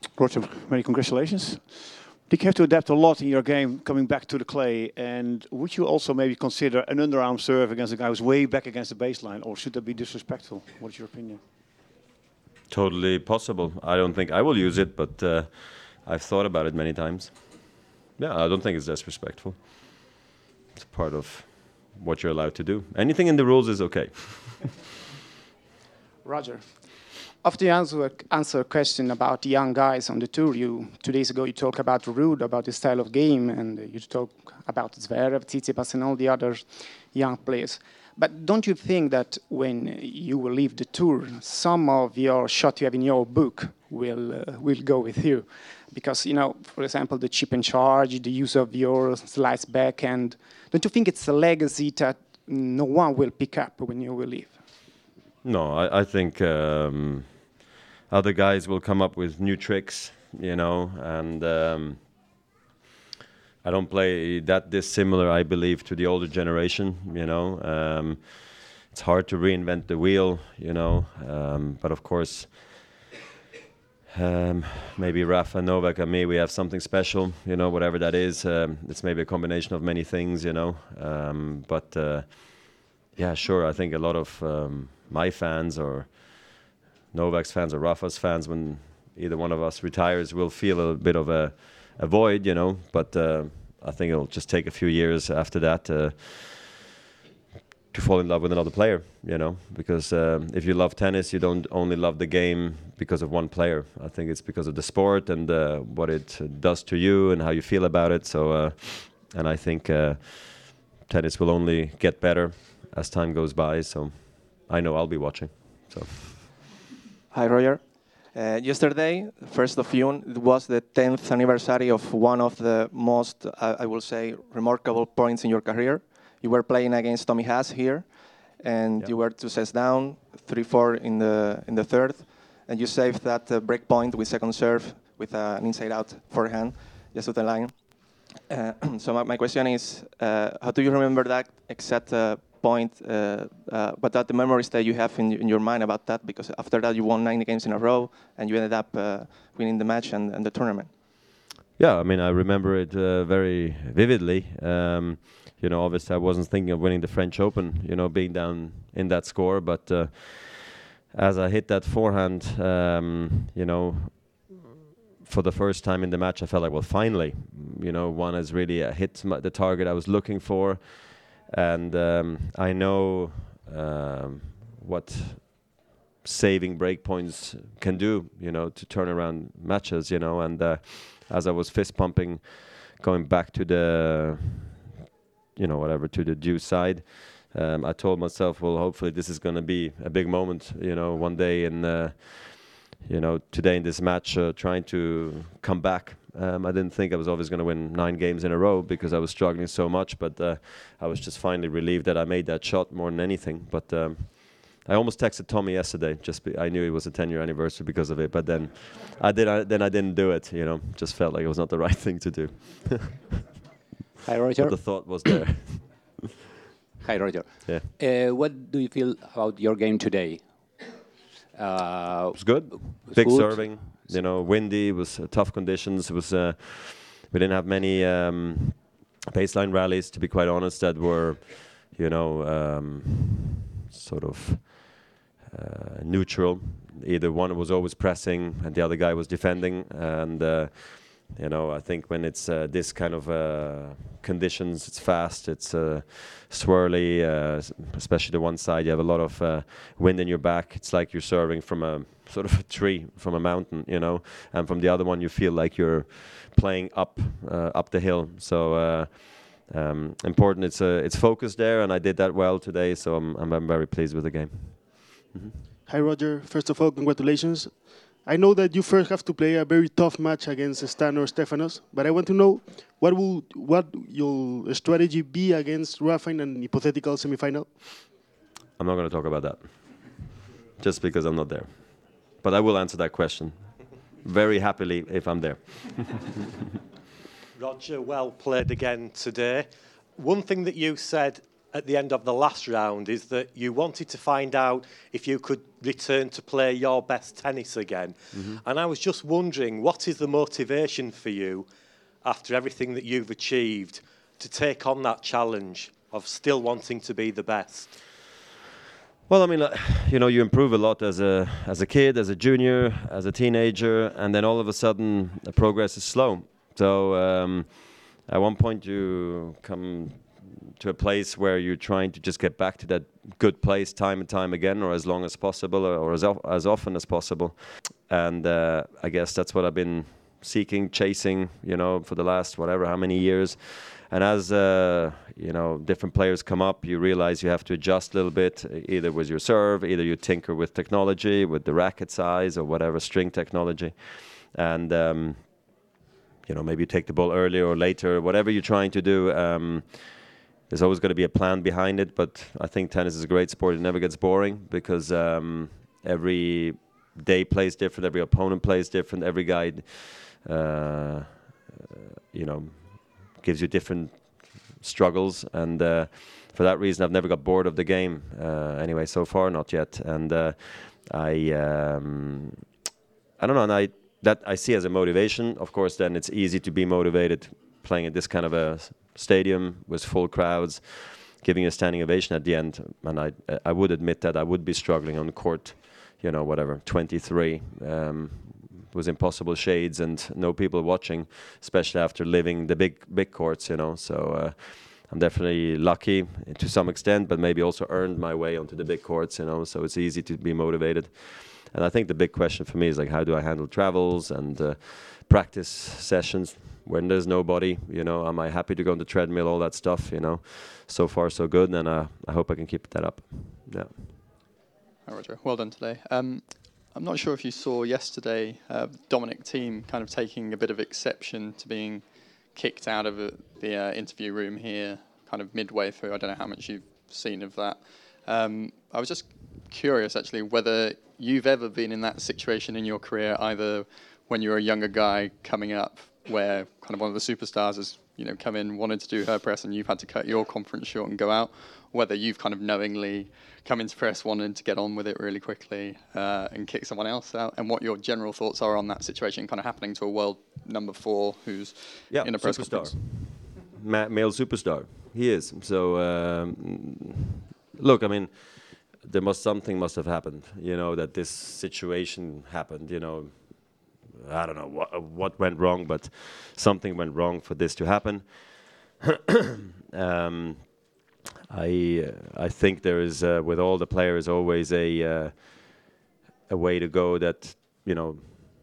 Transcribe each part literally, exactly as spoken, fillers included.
Roger, many congratulations. Did you have to adapt a lot in your game coming back to the clay? And would you also maybe consider an underarm serve against a guy who's way back against the baseline? Or should that be disrespectful? What is your opinion? Totally possible. I don't think I will use it, but uh, I've thought about it many times. Yeah, I don't think it's disrespectful. It's part of what you're allowed to do. Anything in the rules is okay. Roger, after you answer, answer a question about young guys on the tour, you two days ago you talked about Ruud, about the style of game, and you talk about Zverev, Tsitsipas, and all the other young players. But don't you think that when you will leave the tour, some of your shot you have in your book will uh, will go with you? Because, you know, for example, the chip and charge, the use of your slice backhand, don't you think it's a legacy that no one will pick up when you will leave? No, I, I think um, other guys will come up with new tricks, you know, and um, I don't play that dissimilar, I believe, to the older generation, you know. Um, it's hard to reinvent the wheel, you know, um, but of course, um, maybe Rafa, Novak and me, we have something special, you know, whatever that is. Um, it's maybe a combination of many things, you know, um, but uh, yeah, sure, I think a lot of um, my fans or Novak's fans or Rafa's fans, when either one of us retires, will feel a bit of a, a void, you know, but uh, I think it'll just take a few years after that uh, to fall in love with another player, you know, because uh, if you love tennis, you don't only love the game because of one player. I think it's because of the sport and uh, what it does to you and how you feel about it. So, uh, and I think uh, tennis will only get better as time goes by. So I know I'll be watching. So. Hi, Roger. Uh, yesterday, first of June, it was the tenth anniversary of one of the most, uh, I will say, remarkable points in your career. You were playing against Tommy Haas here, and yeah. you were two sets down, three four in the in the third, and you saved that uh, break point with second serve with uh, an inside-out forehand, just to the line. Uh, so my, my question is, uh, how do you remember that exact uh, point, uh, uh, but that the memories that you have in, in your mind about that, because after that you won nine games in a row and you ended up uh, winning the match and, and the tournament. Yeah, I mean, I remember it uh, very vividly. Um, you know, obviously I wasn't thinking of winning the French Open, you know, being down in that score, but uh, as I hit that forehand, um, you know, for the first time in the match, I felt like, well, finally, you know, one has really uh, hit my, the target I was looking for. And um, I know um, what saving break points can do, you know, to turn around matches, you know. And uh, as I was fist pumping, going back to the, you know, whatever, to the due side, um, I told myself, well, hopefully this is going to be a big moment, you know, one day. And, uh, you know, today in this match, uh, trying to come back. Um, I didn't think I was always going to win nine games in a row because I was struggling so much, but uh, I was just finally relieved that I made that shot more than anything. But um, I almost texted Tommy yesterday. Just be, I knew it was a ten-year anniversary because of it, but then I did. I, then I didn't do it. You know, just felt like it was not the right thing to do. Hi, Roger. But the thought was there. Hi, Roger. Yeah. Uh, what do you feel about your game today? Uh, it was good. Was Big good. serving. You know, windy. It was uh, tough conditions. It was. Uh, we didn't have many um, baseline rallies, to be quite honest, that were, you know, um, sort of uh, neutral. Either one was always pressing, and the other guy was defending. And uh, you know, I think when it's uh, this kind of uh, conditions, it's fast, it's uh, swirly, uh, especially the one side. You have a lot of uh, wind in your back. It's like you're serving from a sort of a tree, from a mountain, you know. And from the other one, you feel like you're playing up, uh, up the hill. So uh, um, important. It's uh, it's focused there, and I did that well today. So I'm I'm, I'm very pleased with the game. Mm-hmm. Hi, Roger. First of all, congratulations. I know that you first have to play a very tough match against Stan or Stefanos, but I want to know what will what your strategy be against Rafa in an hypothetical semifinal? I'm not going to talk about that, just because I'm not there. But I will answer that question very happily if I'm there. Roger, well played again today. One thing that you said at the end of the last round is that you wanted to find out if you could return to play your best tennis again. Mm-hmm. And I was just wondering, what is the motivation for you after everything that you've achieved to take on that challenge of still wanting to be the best? Well, I mean, you know, you improve a lot as a as a kid, as a junior, as a teenager, and then all of a sudden the progress is slow. So um, at one point you come to a place where you're trying to just get back to that good place time and time again, or as long as possible, or, or as, of, as often as possible. And uh, I guess that's what I've been seeking, chasing, you know, for the last whatever, how many years. And as, uh, you know, different players come up, you realize you have to adjust a little bit, either with your serve, either you tinker with technology, with the racket size or whatever, string technology. And, um, you know, maybe you take the ball earlier or later, whatever you're trying to do. Um, there's always going to be a plan behind it, but I think tennis is a great sport. It never gets boring because um, every day plays different, every opponent plays different, every guy, uh, uh, you know, gives you different struggles, and uh, for that reason I've never got bored of the game. Uh, anyway, so far not yet, and uh, I um, I don't know, and I that I see as a motivation. Of course, then it's easy to be motivated playing at this kind of a stadium with full crowds, giving a standing ovation at the end. And I I would admit that I would be struggling on the court, you know, whatever, twenty-three. Um, was impossible shades and no people watching, especially after living the big big courts, you know. So uh, I'm definitely lucky to some extent, but maybe also earned my way onto the big courts, you know. So it's easy to be motivated. And I think the big question for me is like, how do I handle travels and uh, practice sessions when there's nobody? You know, am I happy to go on the treadmill, all that stuff? You know, so far so good, and uh, I hope I can keep that up. Yeah. Hi, Roger. Well done today. Um, I'm not sure if you saw yesterday uh, Dominic Thiem kind of taking a bit of exception to being kicked out of a, the uh, interview room here, kind of midway through. I don't know how much you've seen of that. Um, I was just curious, actually, whether you've ever been in that situation in your career, either when you were a younger guy coming up, where kind of one of the superstars has, you know, come in, wanted to do her press, and you've had to cut your conference short and go out, whether you've kind of knowingly come into press wanting to get on with it really quickly uh, and kick someone else out, and what your general thoughts are on that situation kind of happening to a world number four who's yeah, in a press superstar. conference. Ma- male superstar. He is. So, um, look, I mean, there must something must have happened, you know, that this situation happened, you know. I don't know what, what went wrong, but something went wrong for this to happen. um, I uh, I think there is uh, with all the players always a uh, a way to go that, you know,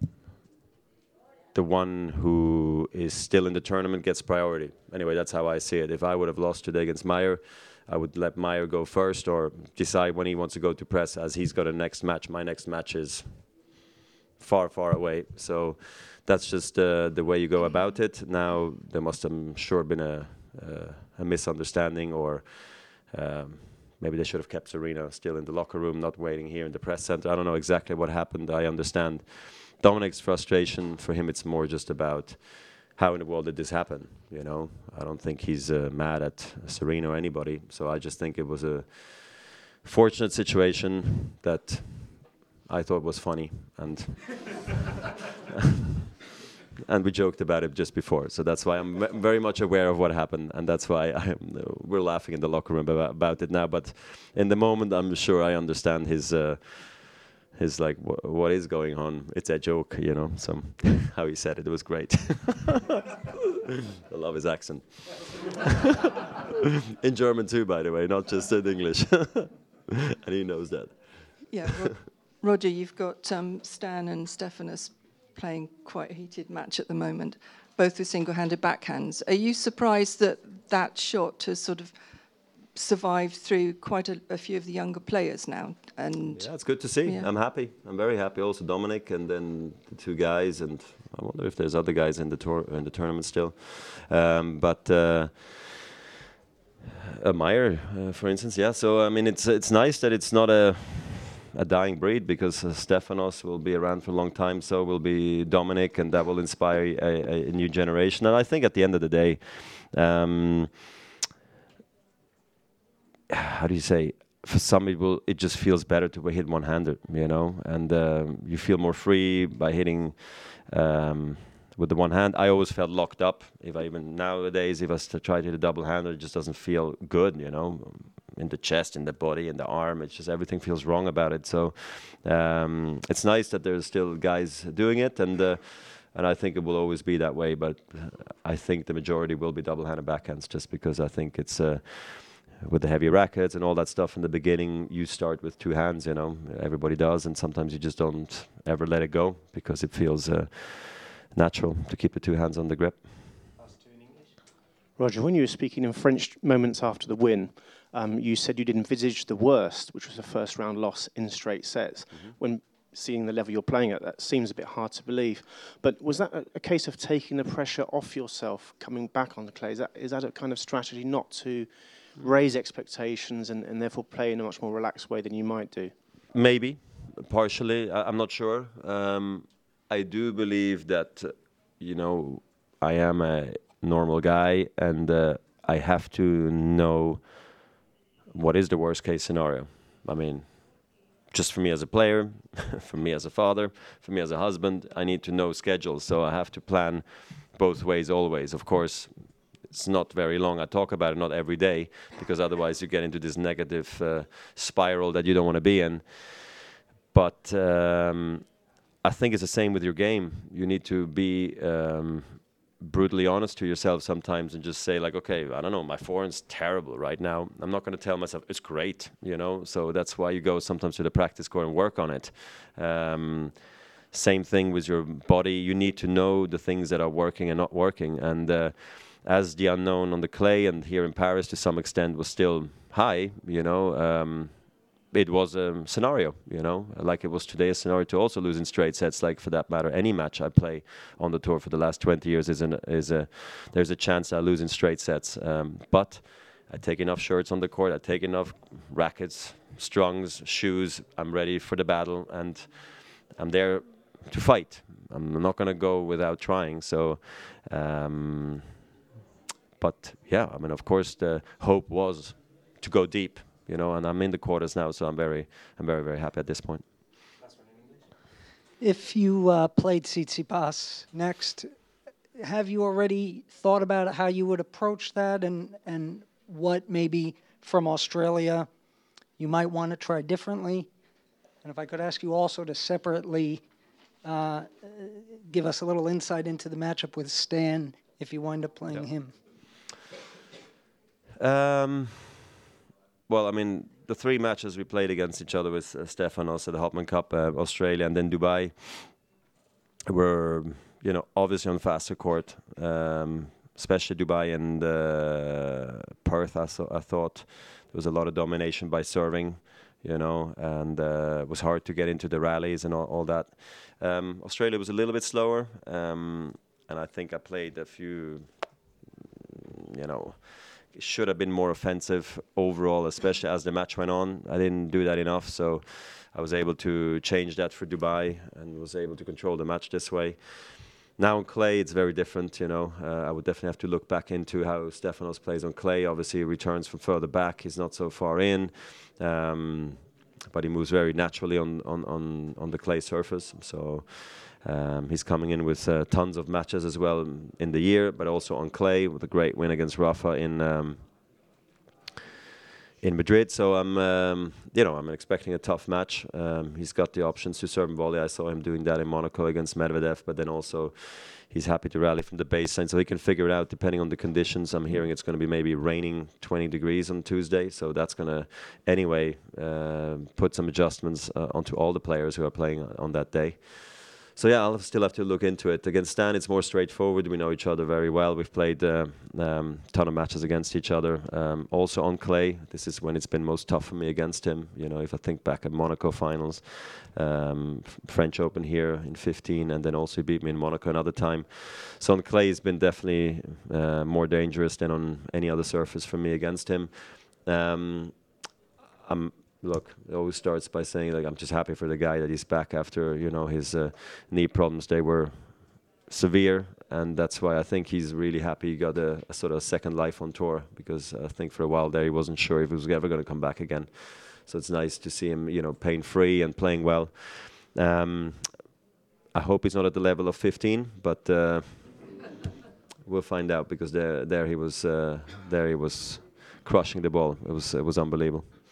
the one who is still in the tournament gets priority. Anyway, that's how I see it. If I would have lost today against Meyer, I would let Meyer go first or decide when he wants to go to press, as he's got a next match. My next match is far, far away. So that's just uh, the way you go about it. Now, there must have, I'm sure, been a, uh, a misunderstanding, or um, maybe they should have kept Serena still in the locker room, not waiting here in the press center. I don't know exactly what happened. I understand Dominic's frustration. For him, it's more just about how in the world did this happen, you know? I don't think he's uh, mad at Serena or anybody. So I just think it was a fortunate situation that I thought was funny, and and we joked about it just before. So that's why I'm m- very much aware of what happened, and that's why I am, uh, we're laughing in the locker room about, about it now. But in the moment, I'm sure I understand his uh, his like wh- what is going on. It's a joke, you know. So how he said it, it was great. I love his accent. In German too, by the way, not just in English. And he knows that. Yeah. Ro- Roger, you've got um, Stan and Stefanos playing quite a heated match at the moment, both with single-handed backhands. Are you surprised that that shot has sort of survived through quite a, a few of the younger players now? And yeah, it's good to see. Yeah. I'm happy. I'm very happy. Also Dominic, and then the two guys, and I wonder if there's other guys in the tour in the tournament still. Um, but uh, uh, Meyer, uh, for instance, yeah. So I mean, it's it's nice that it's not a a dying breed, because uh, Stefanos will be around for a long time, so will be Dominic, and that will inspire a, a new generation. And I think at the end of the day, um, how do you say? For some people, it just feels better to hit one-handed, you know, and uh, you feel more free by hitting um, with the one hand. I always felt locked up. If I even nowadays, if I st- try to hit a double-hander, it just doesn't feel good, you know, in the chest, in the body, in the arm. It's just everything feels wrong about it. So um, it's nice that there's still guys doing it, and uh, and I think it will always be that way. But I think the majority will be double-handed backhands, just because I think it's. Uh, with the heavy rackets and all that stuff in the beginning, you start with two hands, you know, everybody does, and sometimes you just don't ever let it go because it feels uh, natural to keep the two hands on the grip. Roger, when you were speaking in French moments after the win, um, you said you'd envisaged the worst, which was a first round loss in straight sets. Mm-hmm. When seeing the level you're playing at, that seems a bit hard to believe. But was that a, a case of taking the pressure off yourself coming back on the clay? Is that, is that a kind of strategy not to raise expectations and, and therefore play in a much more relaxed way than you might do? Maybe, partially. I, I'm not sure. Um, I do believe that, uh, you know, I am a normal guy, and uh, I have to know what is the worst case scenario. I mean, just for me as a player, for me as a father, for me as a husband, I need to know schedules. So I have to plan both ways always. Of course, it's not very long. I talk about it not every day, because otherwise you get into this negative uh, spiral that you don't want to be in. But um, I think it's the same with your game. You need to be um, brutally honest to yourself sometimes and just say, like, okay, I don't know, my forehand's terrible right now. I'm not going to tell myself it's great, you know. So that's why you go sometimes to the practice court and work on it. Um, same thing with your body. You need to know the things that are working and not working. And uh, as the unknown on the clay and here in Paris to some extent was still high, you know, um, it was a scenario, you know, like it was today a scenario to also lose in straight sets. Like, for that matter, any match I play on the tour for the last twenty years is, an, is a, there's a chance I lose in straight sets. Um, but I take enough shirts on the court, I take enough rackets, strungs, shoes, I'm ready for the battle, and I'm there to fight. I'm not going to go without trying. So, um, but yeah, I mean, of course, the hope was to go deep, you know, and I'm in the quarters now, so I'm very, I'm very, very happy at this point. If you uh, played Tsitsipas next, have you already thought about how you would approach that, and and what maybe from Australia you might want to try differently? And if I could ask you also to separately uh, give us a little insight into the matchup with Stan if you wind up playing yeah. him. Um, well, I mean, the three matches we played against each other with uh, Stefanos at the Hopman Cup, uh, Australia, and then Dubai were, you know, obviously on faster court, um, especially Dubai and uh, Perth. I, so, I thought there was a lot of domination by serving, you know, and uh, it was hard to get into the rallies and all, all that. Um, Australia was a little bit slower, um, and I think I played a few, you know, should have been more offensive overall, especially as the match went on. I didn't do that enough, so I was able to change that for Dubai and was able to control the match this way. Now on clay, it's very different, you know. Uh, I would definitely have to look back into how Stefanos plays on clay. Obviously, he returns from further back. He's not so far in, um, but he moves very naturally on, on, on, on the clay surface. So um, he's coming in with uh, tons of matches as well in the year, but also on clay with a great win against Rafa in um, in Madrid. So I'm, um, you know, I'm expecting a tough match. Um, he's got the options to serve and volley. I saw him doing that in Monaco against Medvedev, but then also he's happy to rally from the baseline, so he can figure it out depending on the conditions. I'm hearing it's going to be maybe raining twenty degrees on Tuesday, so that's going to anyway uh, put some adjustments uh, onto all the players who are playing on that day. So yeah, I'll still have to look into it. Against Stan, it's more straightforward. We know each other very well. We've played a uh, um, ton of matches against each other. Um, also on clay, this is when it's been most tough for me against him. You know, if I think back at Monaco finals, um, French Open here in fifteen, and then also he beat me in Monaco another time. So on clay, it's been definitely uh, more dangerous than on any other surface for me against him. Um, I'm Look, it always starts by saying, like, I'm just happy for the guy that he's back after, you know, his uh, knee problems. They were severe, and that's why I think he's really happy he got a, a sort of second life on tour, because I think for a while there he wasn't sure if he was ever going to come back again. So it's nice to see him, you know, pain-free and playing well. Um, I hope he's not at the level of fifteen, but uh, we'll find out, because there, there he was, uh, there he was crushing the ball. It was, it was unbelievable.